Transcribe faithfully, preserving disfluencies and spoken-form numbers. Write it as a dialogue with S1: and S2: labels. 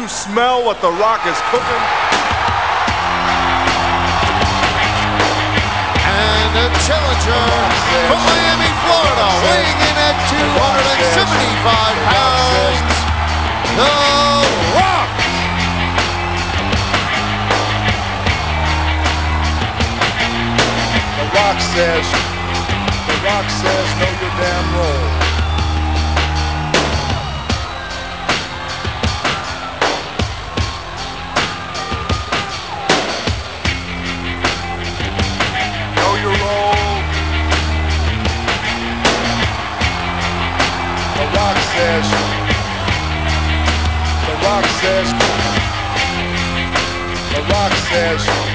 S1: you smell what The Rock is cooking?
S2: And a challenger from Miami, Florida, weighing in at two hundred seventy-five pounds, The Rock.
S1: The Rock says, The Rock says, know your damn role. Know your role. The Rock says, The Rock says, The Rock says,